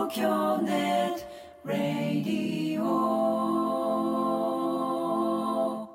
東京ネットラディオ。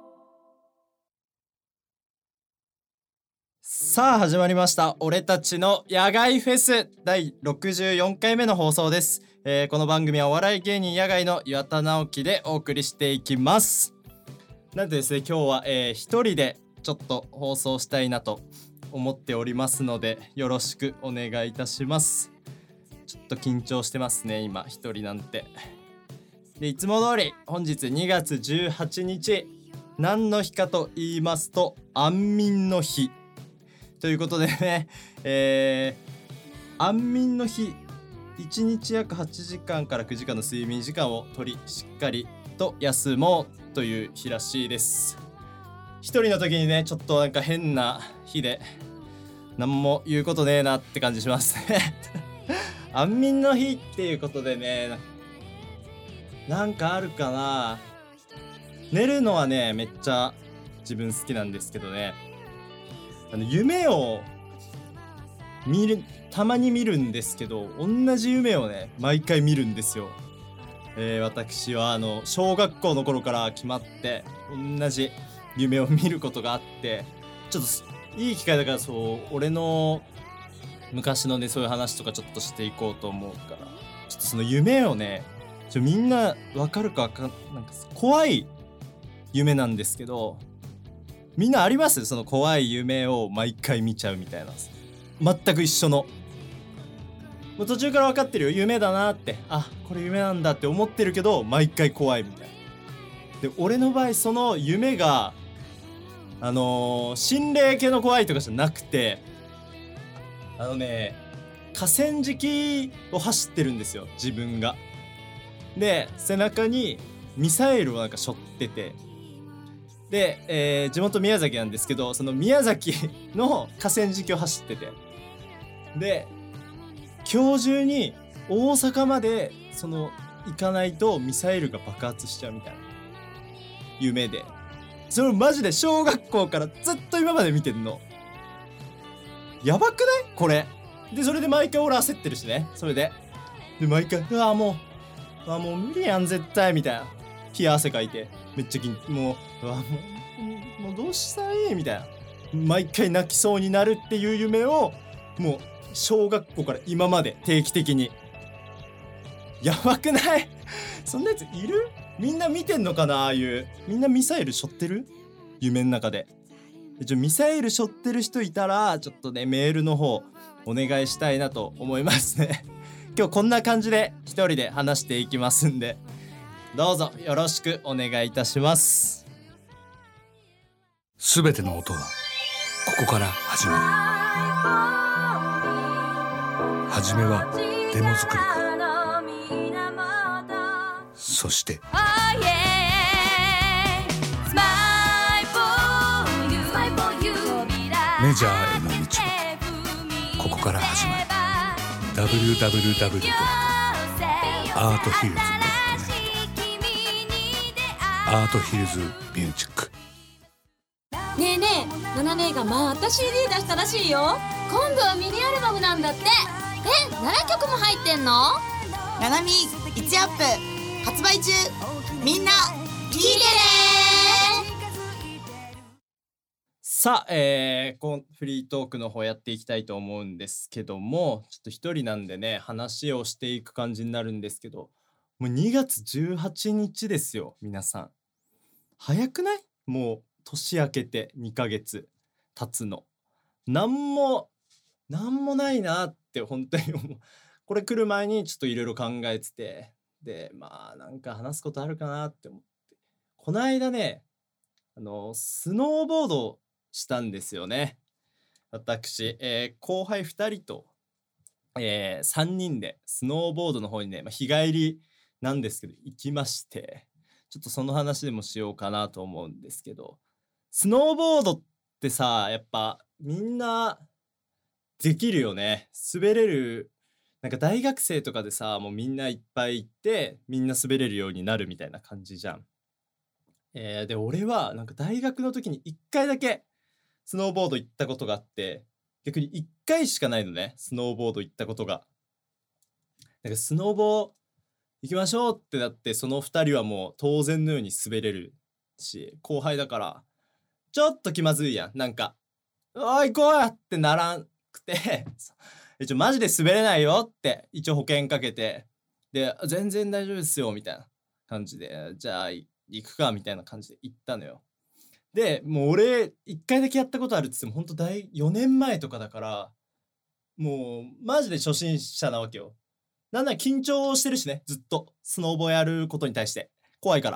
さあ始まりました、俺たちの野外フェス第64回目の放送です。この番組はお笑い芸人野外の岩田直樹でお送りしていきます。なんでですね、今日は、一人でちょっと放送したいなと思っておりますので、よろしくお願いいたします。ちょっと緊張してますね、今一人なんて。で、いつも通り本日2月18日何の日かと言いますと、安眠の日ということでね、安眠の日、1日約8時間から9時間の睡眠時間を取り、しっかりと休もうという日らしいです。一人の時にね、ちょっとなんか変な日で何も言うことねえなって感じしますね安眠の日っていうことでね、なんかあるかな。寝るのはね、めっちゃ自分好きなんですけどね、夢をたまに見るんですけど、同じ夢をね毎回見るんですよ。私は小学校の頃から決まって同じ夢を見ることがあって、ちょっといい機会だから、俺の昔のね、そういう話とかちょっとしていこうと思うから、ちょっとその夢をね、みんなわかるかなんか怖い夢なんですけど、みんなあります？その怖い夢を毎回見ちゃうみたいな。全く一緒の。もう途中から分かってるよ、夢だなって、あ、これ夢なんだって思ってるけど毎回怖いみたいな。で、俺の場合その夢が心霊系の怖いとかじゃなくて、河川敷を走ってるんですよ、自分が。で、背中にミサイルをなんか背負ってて、で、地元宮崎なんですけど、その宮崎の河川敷を走ってて、で、今日中に大阪まで行かないとミサイルが爆発しちゃうみたいな夢で、それマジで小学校からずっと今まで見てんの。やばくない？これで、それで毎回俺焦ってるしね。それで毎回もう無理やん絶対みたいな、冷や汗かいてめっちゃもうどうしたらいいみたいな、毎回泣きそうになるっていう夢をもう小学校から今まで定期的に。やばくないそんなやついる？みんな見てんのかな。ああいうみんなミサイル背負ってる？夢の中で。ミサイル背負ってる人いたらちょっとね、メールの方お願いしたいなと思いますね今日こんな感じで一人で話していきますんで、どうぞよろしくお願いいたします。 すべての音はここから始まる。はじめはデモ作りから、そしてメジャーへの道もここから始まる。 www.arthils.net アートヒルズミュージック。 ねえねえ、ナナ姉がまた CD 出したらしいよ。今度はミニアルバムなんだって。7曲も入ってんの？ ナナミ1アップ発売中。みんな聞いてね。 さあ、このフリートークの方やっていきたいと思うんですけども、ちょっと一人なんでね、話をしていく感じになるんですけど、もう2月18日ですよ、皆さん。早くない？もう年明けて2ヶ月経つの。なんもないなって本当に思う。これ来る前にちょっといろいろ考えてて、で、なんか話すことあるかなって思って、この間ね、スノーボードしたんですよね。私、後輩2人と、3人でスノーボードの方にね、日帰りなんですけど行きまして、ちょっとその話でもしようかなと思うんですけど、スノーボードってさ、やっぱみんなできるよね。滑れる。なんか大学生とかでさ、もうみんないっぱい行ってみんな滑れるようになるみたいな感じじゃん。で、俺はなんか大学の時に1回だけスノーボード行ったことがあって、逆に1回しかないのね、スノーボード行ったことが。 なんかスノボ行きましょうってなって、その2人はもう当然のように滑れるし、後輩だからちょっと気まずいやん。なんかおい行こうやってならんくて一応マジで滑れないよって一応保険かけて、で全然大丈夫ですよみたいな感じで、じゃあ行くかみたいな感じで行ったのよ。でもう俺1回だけやったことあるっつってもほんと4年前とかだから、もうマジで初心者なわけよ。なんなら緊張してるしね、ずっとスノボやることに対して怖いから、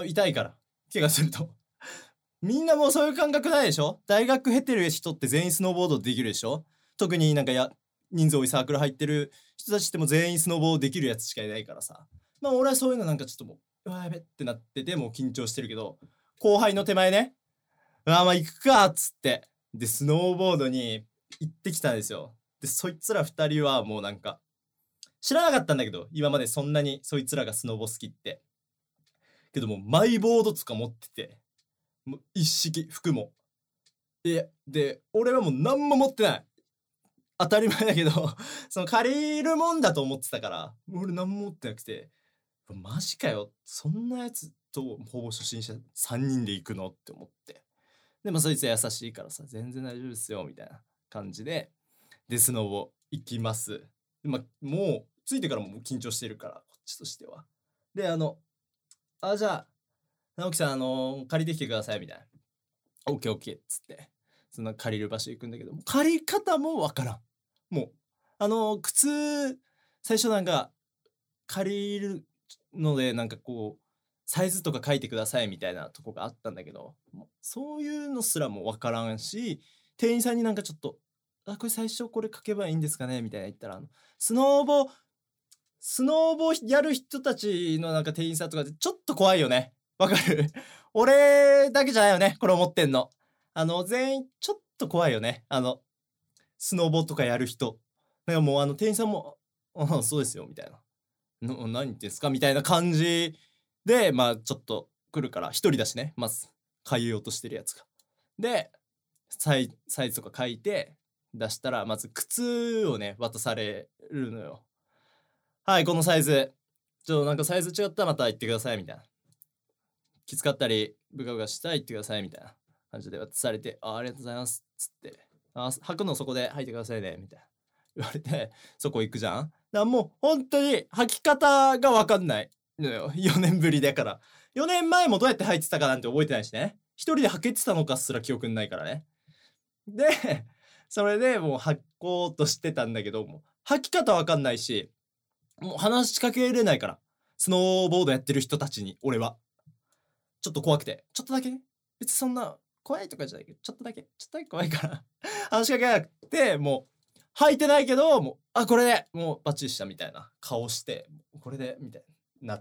痛いから怪我するとみんなもうそういう感覚ないでしょ。大学経てる人って全員スノーボードできるでしょ。特になんか人数多いサークル入ってる人たちっても全員スノボーできるやつしかいないからさ、まあ俺はそういうのなんかちょっともうやべってなってて、もう緊張してるけど、後輩の手前ね、まあ行くかっつってでスノーボードに行ってきたんですよ。でそいつら2人はもうなんか知らなかったんだけど、今までそんなにそいつらがスノボ好きってけども、マイボードとか持ってて、もう一式服もで俺はもう何も持ってない、当たり前だけどその借りるもんだと思ってたから、俺何も持ってなくて、マジかよ、そんなやつとほぼ初心者3人で行くのって思って、でもそいつは優しいからさ、全然大丈夫ですよみたいな感じでスノボ行きます。もうついてからもう緊張してるから、こっちとしては。でじゃあ直樹さん借りてきてくださいみたいな、オッケーオッケーっつってその借りる場所行くんだけど、借り方もわからん。もう靴最初なんか借りるのでなんかこうサイズとか書いてくださいみたいなとこがあったんだけど、もうそういうのすらもわからんし、店員さんになんかちょっとこれ最初これ書けばいいんですかねみたいな言ったら、スノーボやる人たちのなんか店員さんとかでちょっと怖いよね。わかる俺だけじゃないよね、これ思ってんの。全員ちょっと怖いよね。スノボとかやる人。なんかもう店員さんもそうですよみたいな。何言ってんすかみたいな感じで、まあちょっと来るから一人だしね、まず買いようとしてるやつが。でサイズとか書いて出したら、まず靴をね渡されるのよ。はい、このサイズなんかサイズ違ったらまた言ってくださいみたいな、きつかったりブカブカしたら言ってくださいみたいな感じで渡されて、ありがとうございますっつって、履くのそこで履いてくださいねみたいな言われて、そこ行くじゃん。だからもう本当に履き方が分かんないのよ、4年ぶりだから。4年前もどうやって履いてたかなんて覚えてないしね、一人で履けてたのかすら記憶にないからね。でそれでもう履こうとしてたんだけど、もう履き方分かんないし、もう話しかけれないから、スノーボードやってる人たちに俺はちょっと怖くて、ちょっとだけね、別にそんな怖いとかじゃないけど、ちょっとだけ怖いから話しかけなくて、もう履いてないけど、もうこれでもうバッチリしたみたいな顔して、これでみたいになって、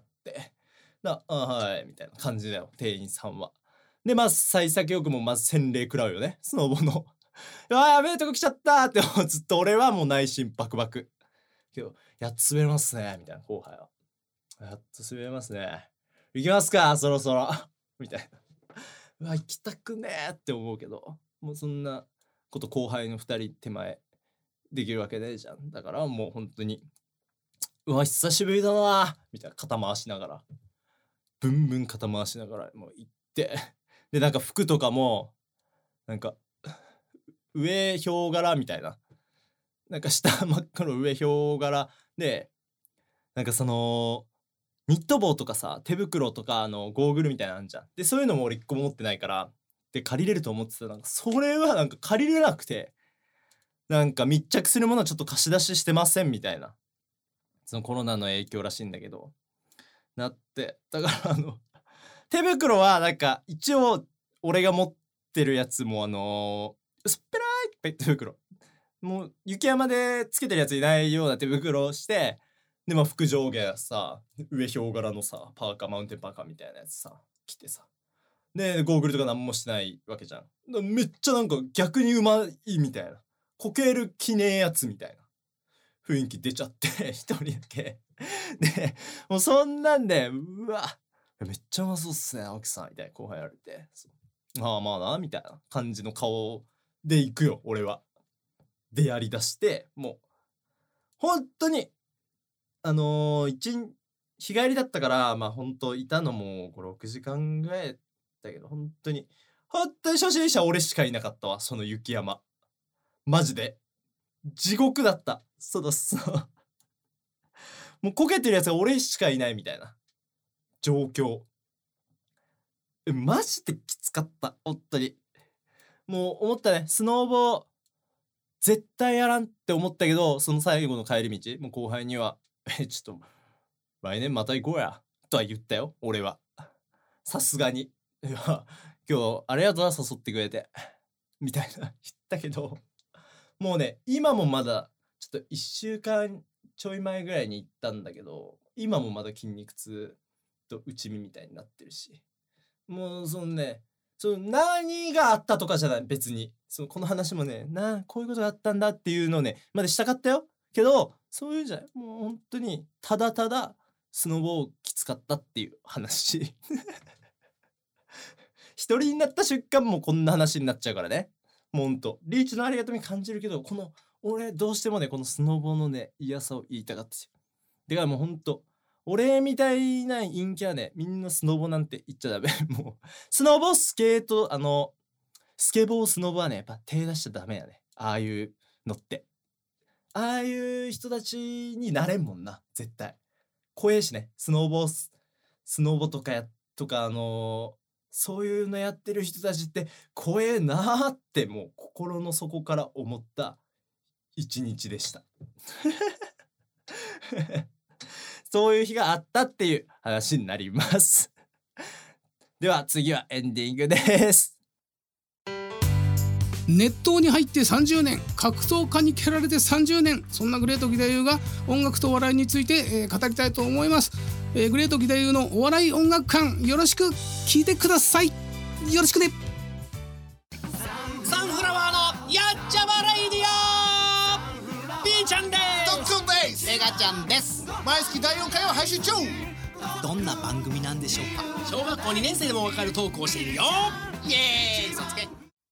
はいみたいな感じだよ店員さんは。でまあ幸先よくもまず洗礼食らうよね、スノボのやべえとこ来ちゃったってずっと俺はもう内心バクバクけど、やっと滑れますねみたいな、後輩はやっと滑れますね、行きますかそろそろみたいな、行きたくねえって思うけど、もうそんなこと後輩の2人手前できるわけねえじゃん。だからもう本当に久しぶりだなみたいな、肩回しながらブンブン肩回しながらもう行って、でなんか服とかもなんか上ヒョウ柄みたいな、なんか下真っ黒上ヒョウ柄で、なんかそのニット帽とかさ、手袋とかゴーグルみたいなのあんじゃん。でそういうのも俺一個も持ってないから、で借りれると思ってた。なんかそれはなんか借りれなくて、なんか密着するものはちょっと貸し出ししてませんみたいな、そのコロナの影響らしいんだけどなって、だから手袋はなんか一応俺が持ってるやつも薄っぺらい手袋、もう雪山でつけてるやついないような手袋をして、でまあ服上下さ、上ヒョウ柄のさパーカー、マウンテンパーカーみたいなやつさ着てさ、でゴーグルとか何もしてないわけじゃん。めっちゃなんか逆にうまいみたいな、こける気ねえやつみたいな雰囲気出ちゃって一人だけでもうそんなんで、うわめっちゃうまそうっすね青木さんみたいな後輩やられて、まあなみたいな感じの顔で行くよ俺は。でやりだして、もう本当に日帰りだったからまあほんといたのも5、6時間ぐらいだけど、本当に初心者俺しかいなかったわ、その雪山。マジで地獄だった。そうもうこけてるやつが俺しかいないみたいな状況。マジできつかった、本当に。もう思ったね、スノーボー絶対やらんって思ったけど、その最後の帰り道もう後輩にはちょっと来年また行こうやとは言ったよ、俺は。さすがにいや今日ありがとうな、誘ってくれてみたいな言ったけど、もうね今もまだちょっと1週間ちょい前ぐらいに行ったんだけど、今もまだ筋肉痛と内身みたいになってるし、もうその何があったとかじゃない、別にこの話もねこういうことがあったんだっていうのをねまでしたかったよけど、そういうじゃない、もう本当にただただスノボーきつかったっていう話一人になった瞬間もうこんな話になっちゃうからね。もうほんとリーチのありがたみ感じるけど、この俺どうしてもねこのスノボのね嫌さを言いたかったし、だからもうほんと俺みたいな陰キャね、みんなスノボなんて言っちゃダメもうスノボスケートスケボースノボはねやっぱ手出しちゃダメやね、ああいうのって。ああいう人たちになれんもんな、絶対。怖えしね、スノボとかそういうのやってる人たちって怖えなーってもう心の底から思った一日でしたそういう日があったっていう話になりますでは次はエンディングです。 熱湯に入って30年、格闘家に蹴られて30年、そんなグレート義太夫が音楽と笑いについて、語りたいと思います。グレート義太夫のお笑い音楽館、よろしく聞いてください。よろしくね。 サンフラワーのやっちゃまレイディオ、ピーちゃんですドックンです。 メガちゃんです。 毎月第4回を配信中。 どんな番組なんでしょうか。小学校2年生でもわかるトークをしているよ。イエーイ、そつけ。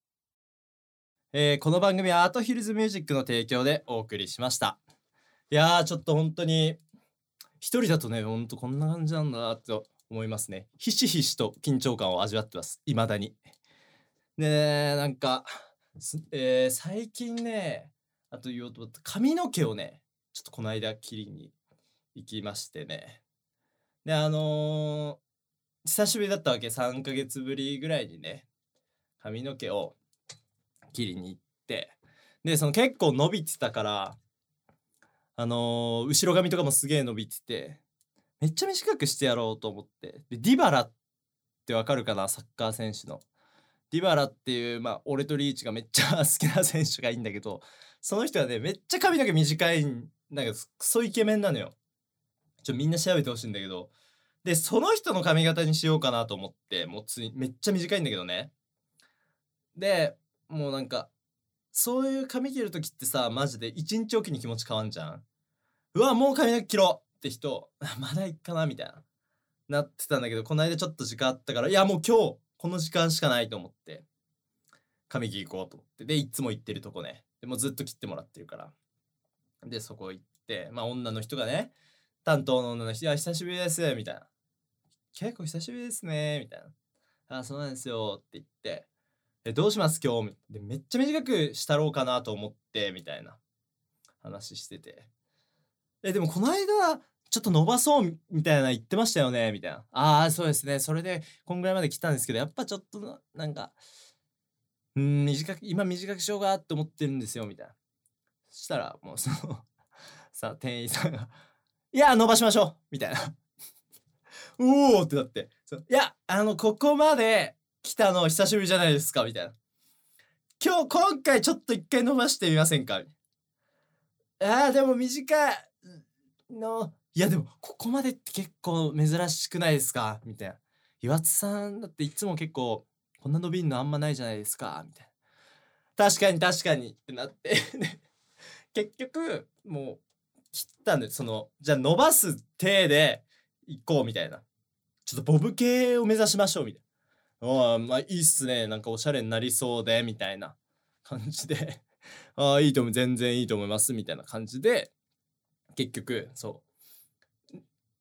この番組はアートヒルズミュージックの提供でお送りしました。いやーちょっと本当に一人だとねほんとこんな感じなんだなと思いますね。ひしひしと緊張感を味わってます、未だに。でなんか、最近ねあと言おうと思った髪の毛をねちょっとこの間切りに行きましてね。で久しぶりだったわけ、3ヶ月ぶりぐらいにね髪の毛を切りに行って、で結構伸びてたから後ろ髪とかもすげえ伸びててめっちゃ短くしてやろうと思って、でディバラってわかるかな、サッカー選手のディバラっていう俺とリーチがめっちゃ好きな選手がいいんだけど、その人はねめっちゃ髪の毛短いんだけどクソイケメンなのよ。みんな調べてほしいんだけど、でその人の髪型にしようかなと思って、もうめっちゃ短いんだけどね。でもうなんかそういう髪切る時ってさマジで1日おきに気持ち変わんじゃん。うわもう髪の毛切ろうって人まだいっかなみたいなってたんだけど、この間ちょっと時間あったから、いやもう今日この時間しかないと思って髪切り行こうと思って、でいつも行ってるとこね、でもずっと切ってもらってるから、でそこ行って女の人がね、担当の女の人、いや久しぶりですみたいな、結構久しぶりですねみたいな、あそうなんですよって言って、どうします今日でめっちゃ短くしたろうかなと思ってみたいな話してて、でもこの間ちょっと伸ばそうみたいな言ってましたよねみたいな、ああそうですね、それでこんぐらいまで来たんですけどやっぱちょっとなんか今短くしようかって思ってるんですよみたいな。そしたらもうさ店員さんがいや伸ばしましょうみたいなおおってなって、いやここまで来たの久しぶりじゃないですかみたいな、今回ちょっと一回伸ばしてみませんか。でも短いの、いやでもここまでって結構珍しくないですかみたいな、岩津さんだっていつも結構こんな伸びんのあんまないじゃないですかみたいな、確かにってなって結局もう切ったんで、じゃあ伸ばす体で行こうみたいな、ちょっとボブ系を目指しましょうみたいな、いいっすね、なんかおしゃれになりそうでみたいな感じでいいと思う、全然いいと思いますみたいな感じで、結局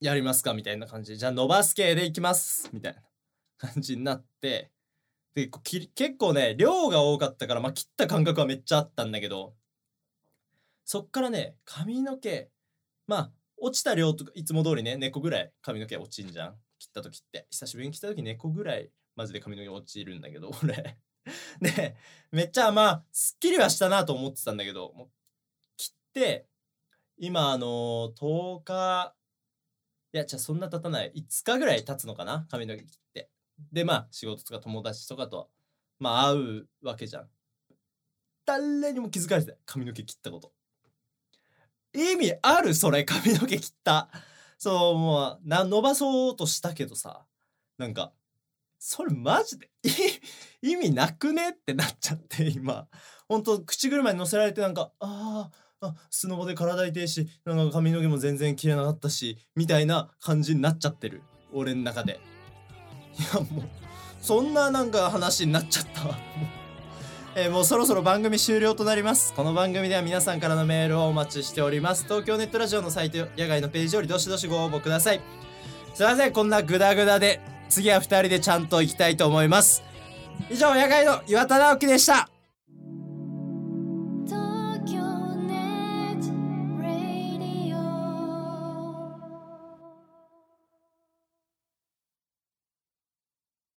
やりますかみたいな感じで、じゃあ伸ばす系でいきますみたいな感じになって、で結構ね量が多かったから、切った感覚はめっちゃあったんだけど、そっからね髪の毛落ちた量とかいつも通りね猫ぐらい髪の毛落ちんじゃん、切った時って。久しぶりに切った時猫ぐらいマジで髪の毛落ちるんだけど俺でめっちゃすっきりはしたなと思ってたんだけど、もう切って今10日、いやそんな経たない、5日ぐらい経つのかな、髪の毛切って。で仕事とか友達とかと会うわけじゃん。誰にも気づかれてない、髪の毛切ったこと。意味あるそれ、髪の毛切った。そうもう伸ばそうとしたけどさ、なんかそれマジで意味なくねってなっちゃって、今ほんと口車に乗せられて、なんかスノボで体痛いし、なんか髪の毛も全然切れなかったしみたいな感じになっちゃってる俺の中で。いやもうそんななんか話になっちゃったもうそろそろ番組終了となります。この番組では皆さんからのメールをお待ちしております。東京ネットラジオのサイト野外のページよりどしどしご応募ください。すいませんこんなグダグダで、次は2人でちゃんと行きたいと思います。以上野外の岩田直樹でした。